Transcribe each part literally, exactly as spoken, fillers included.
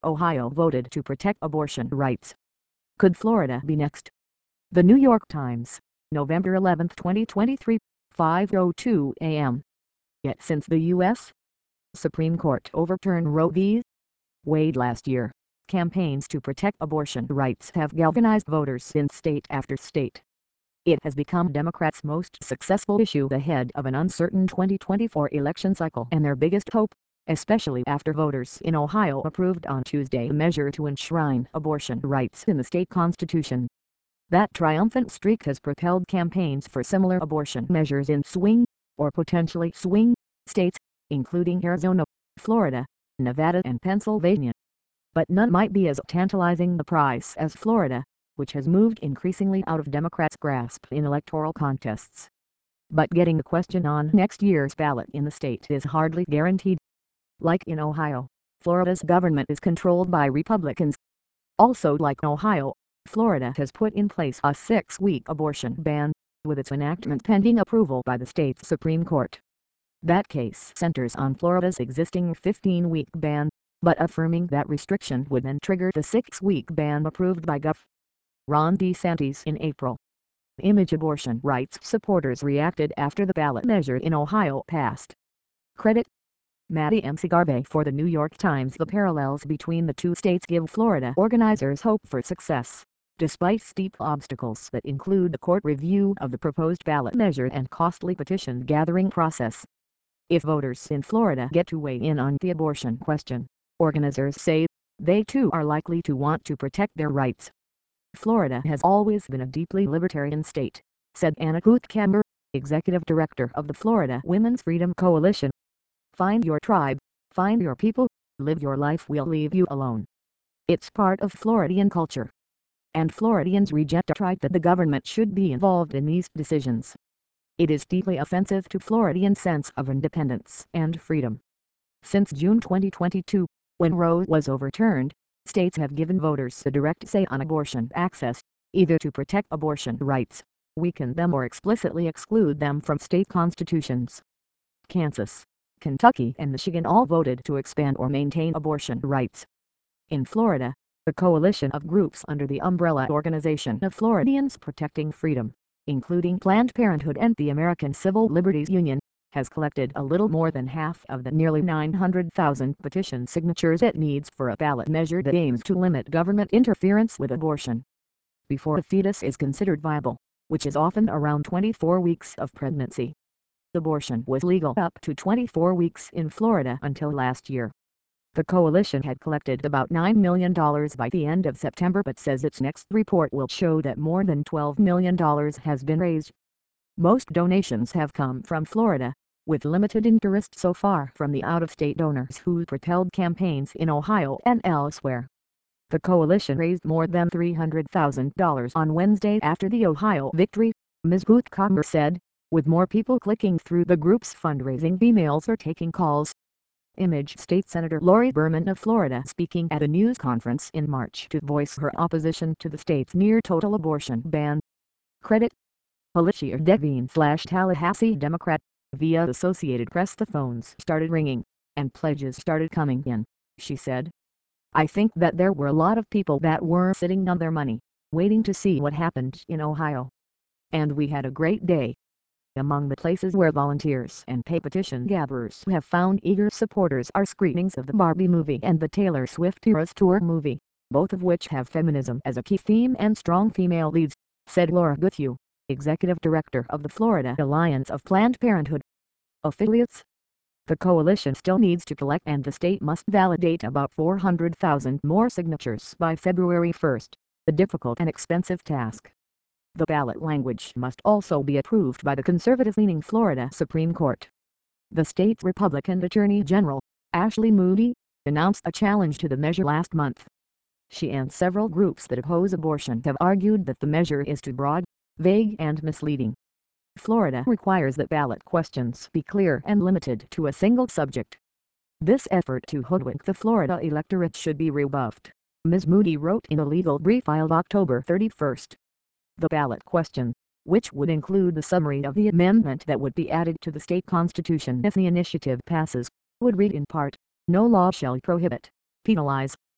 Ohio voted to protect abortion rights. Could Florida be next? The New York Times, November eleventh twenty twenty-three, five oh two a m Yet since the U S Supreme Court overturned Roe v. Wade last year, campaigns to protect abortion rights have galvanized voters in state after state. It has become Democrats' most successful issue ahead of an uncertain twenty twenty-four election cycle and their biggest hope, especially after voters in Ohio approved on Tuesday a measure to enshrine abortion rights in the state constitution. That triumphant streak has propelled campaigns for similar abortion measures in swing, or potentially swing, states, including Arizona, Florida, Nevada and Pennsylvania. But none might be as tantalizing a prize as Florida, which has moved increasingly out of Democrats' grasp in electoral contests. But getting the question on next year's ballot in the state is hardly guaranteed. Like in Ohio, Florida's government is controlled by Republicans. Also like Ohio, Florida has put in place a six-week abortion ban, with its enactment pending approval by the state's Supreme Court. That case centers on Florida's existing fifteen-week ban, but affirming that restriction would then trigger the six-week ban approved by Governor Ron DeSantis in April. Image abortion rights supporters reacted after the ballot measure in Ohio passed. Credit: Maddie McGarvey for the New York Times. The parallels between the two states give Florida organizers hope for success, despite steep obstacles that include the court review of the proposed ballot measure and costly petition gathering process. If voters in Florida get to weigh in on the abortion question, organizers say they too are likely to want to protect their rights. Florida has always been a deeply libertarian state, said Anna Kuthkammer, executive director of the Florida Women's Freedom Coalition. Find your tribe, find your people, live your life, we'll leave you alone. It's part of Floridian culture. And Floridians reject a tribe that the government should be involved in these decisions. It is deeply offensive to Floridian sense of independence and freedom. Since June twenty twenty-two, when Roe was overturned, states have given voters a direct say on abortion access, either to protect abortion rights, weaken them or explicitly exclude them from state constitutions. Kansas, Kentucky and Michigan all voted to expand or maintain abortion rights. In Florida, the coalition of groups under the umbrella Organization of Floridians Protecting Freedom, including Planned Parenthood and the American Civil Liberties Union, has collected a little more than half of the nearly nine hundred thousand petition signatures it needs for a ballot measure that aims to limit government interference with abortion before a fetus is considered viable, which is often around twenty-four weeks of pregnancy. Abortion was legal up to twenty-four weeks in Florida until last year. The coalition had collected about nine million dollars by the end of September but says its next report will show that more than twelve million dollars has been raised. Most donations have come from Florida, with limited interest so far from the out-of-state donors who propelled campaigns in Ohio and elsewhere. The coalition raised more than three hundred thousand dollars on Wednesday after the Ohio victory, Miz Kuthkammer said, with more people clicking through the group's fundraising emails or taking calls. Image State Senator Lori Berman of Florida speaking at a news conference in March to voice her opposition to the state's near-total abortion ban. Credit: Alicia Devine slash Tallahassee Democrat. Via Associated Press. The phones started ringing, and pledges started coming in, she said. I think that there were a lot of people that were sitting on their money, waiting to see what happened in Ohio. And we had a great day. Among the places where volunteers and pay petition gatherers have found eager supporters are screenings of the Barbie movie and the Taylor Swift Eras Tour movie, both of which have feminism as a key theme and strong female leads, said Laura Goodhue, executive director of the Florida Alliance of Planned Parenthood affiliates. The coalition still needs to collect and the state must validate about four hundred thousand more signatures by February first, a difficult and expensive task. The ballot language must also be approved by the conservative-leaning Florida Supreme Court. The state's Republican Attorney General, Ashley Moody, announced a challenge to the measure last month. She and several groups that oppose abortion have argued that the measure is too broad, vague and misleading. Florida requires that ballot questions be clear and limited to a single subject. This effort to hoodwink the Florida electorate should be rebuffed, Miz Moody wrote in a legal brief filed October thirty-first. The ballot question, which would include the summary of the amendment that would be added to the state constitution if the initiative passes, would read in part, "No law shall prohibit, penalize,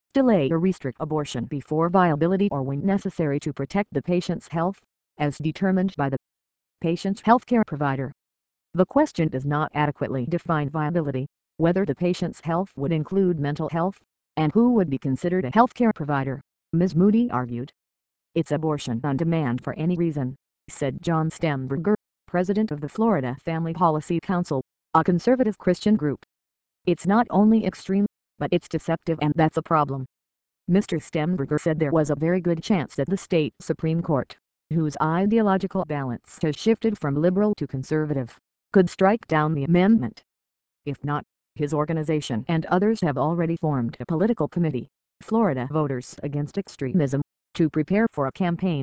delay or restrict abortion before viability or when necessary to protect the patient's health, as determined by the patient's healthcare provider. The question does not adequately define viability, whether the patient's health would include mental health, and who would be considered a healthcare provider, Miz Moody argued. It's abortion on demand for any reason, said John Stemberger, president of the Florida Family Policy Council, a conservative Christian group. It's not only extreme, but it's deceptive, and that's a problem. Mister Stemberger said there was a very good chance that the state Supreme Court, whose ideological balance has shifted from liberal to conservative, could strike down the amendment. If not, his organization and others have already formed a political committee, Florida Voters Against Extremism, to prepare for a campaign.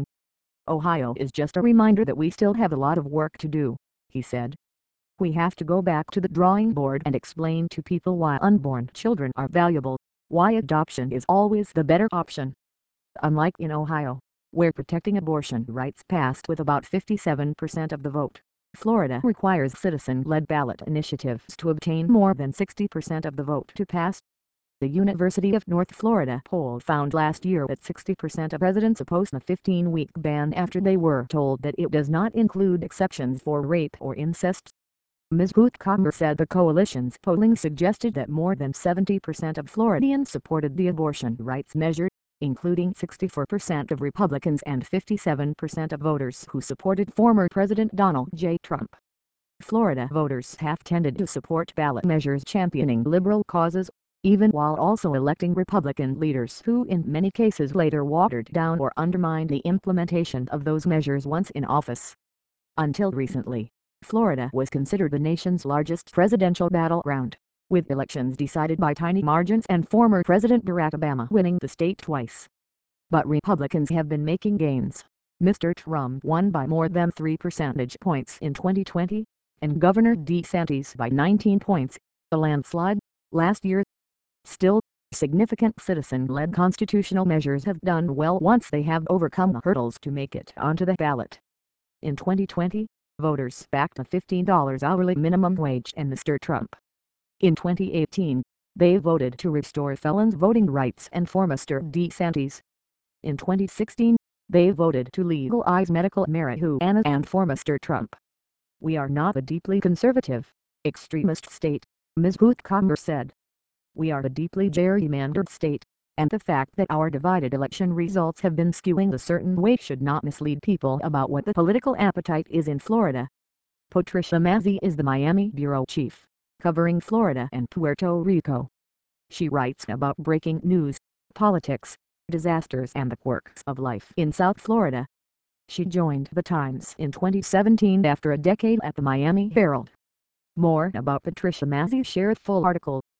Ohio is just a reminder that we still have a lot of work to do, he said. We have to go back to the drawing board and explain to people why unborn children are valuable, why adoption is always the better option. Unlike in Ohio, where protecting abortion rights passed with about fifty-seven percent of the vote, Florida requires citizen-led ballot initiatives to obtain more than sixty percent of the vote to pass. The University of North Florida poll found last year that sixty percent of residents opposed a fifteen-week ban after they were told that it does not include exceptions for rape or incest. Miz Bootcomer said the coalition's polling suggested that more than seventy percent of Floridians supported the abortion rights measure, including sixty-four percent of Republicans and fifty-seven percent of voters who supported former President Donald J. Trump. Florida voters have tended to support ballot measures championing liberal causes, even while also electing Republican leaders who in many cases later watered down or undermined the implementation of those measures once in office. Until recently, Florida was considered the nation's largest presidential battleground, with elections decided by tiny margins and former President Barack Obama winning the state twice. But Republicans have been making gains. Mister Trump won by more than three percentage points in twenty twenty, and Governor DeSantis by nineteen points, a landslide, last year. Still, significant citizen-led constitutional measures have done well once they have overcome the hurdles to make it onto the ballot. In twenty twenty, voters backed a fifteen dollar hourly minimum wage and Mister Trump. In twenty eighteen, they voted to restore felons' voting rights and for Mister DeSantis. In twenty sixteen, they voted to legalize medical marijuana and for Mister Trump. We are not a deeply conservative, extremist state, Miz Bootcomer said. We are a deeply gerrymandered state, and the fact that our divided election results have been skewing a certain way should not mislead people about what the political appetite is in Florida. Patricia Mazzy is the Miami bureau chief, covering Florida and Puerto Rico. She writes about breaking news, politics, disasters and the quirks of life in South Florida. She joined the Times in twenty seventeen after a decade at the Miami Herald. More about Patricia Mazzy's shared full article